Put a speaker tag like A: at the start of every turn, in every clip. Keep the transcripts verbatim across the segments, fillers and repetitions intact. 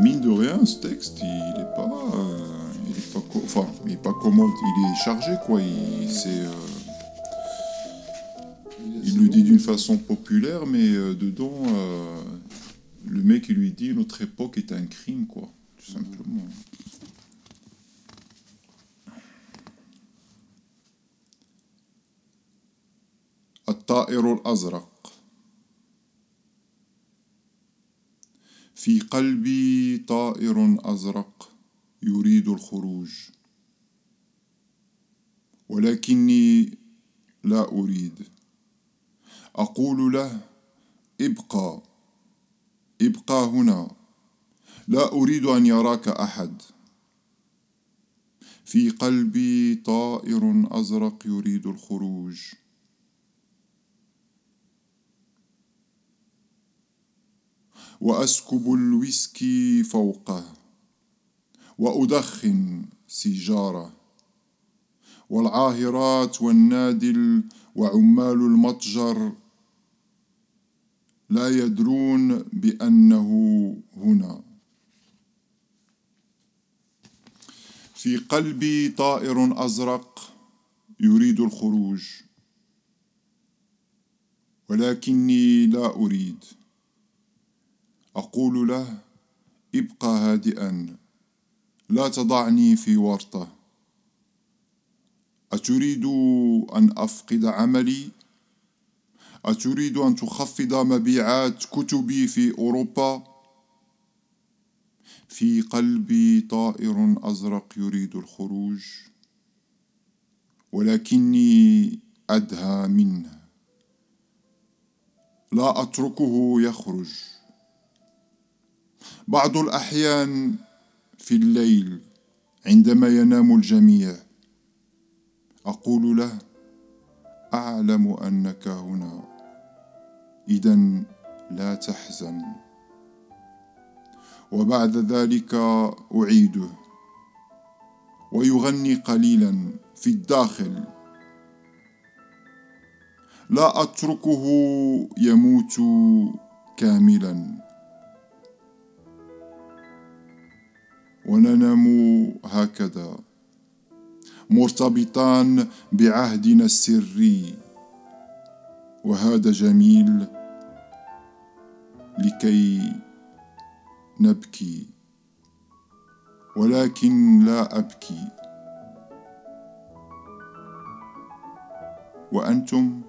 A: mine de rien, ce texte, il est pas, euh, il est pas, co- enfin, il est pas commode, il est chargé, quoi. Il, c'est, euh, il le dit d'une façon populaire, mais euh, dedans, euh, le mec, il lui dit notre époque est un crime, quoi, tout simplement. الطائر الأزرق. في قلبي طائر أزرق يريد الخروج، ولكني لا أريد. أقول له ابقى ابقى هنا، لا أريد أن يراك أحد. في قلبي طائر أزرق يريد الخروج. وأسكب الويسكي فوقه، وأدخن سيجارة، والعاهرات والنادل وعمال المتجر لا يدرون بأنه هنا. في قلبي طائر أزرق يريد الخروج، ولكني لا أريد. أقول له ابقى هادئا، لا تضعني في ورطة. أتريد أن أفقد عملي؟ أتريد أن تخفض مبيعات كتبي في أوروبا؟ في قلبي طائر أزرق يريد الخروج، ولكني أدهى منه، لا أتركه يخرج. بعض الأحيان في الليل عندما ينام الجميع أقول له أعلم أنك هنا، إذن لا تحزن. وبعد ذلك أعيده ويغني قليلا في الداخل. لا أتركه يموت كاملا. وننام هكذا مرتبطان بعهدنا السري، وهذا جميل لكي نبكي، ولكن لا أبكي. وأنتم؟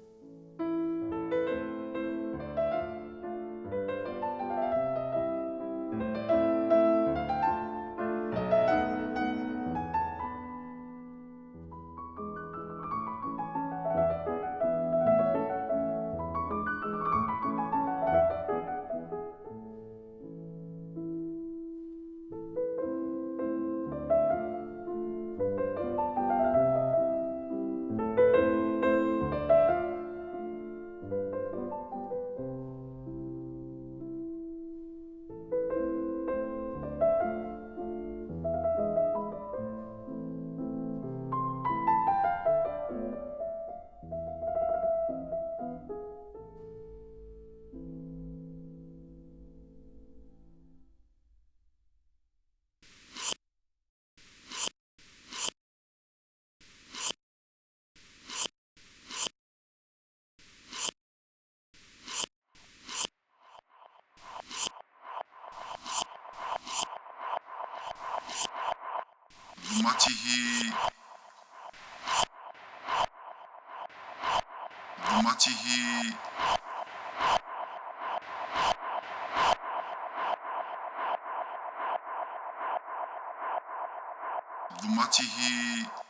A: ظلمته ظلمته ظلمته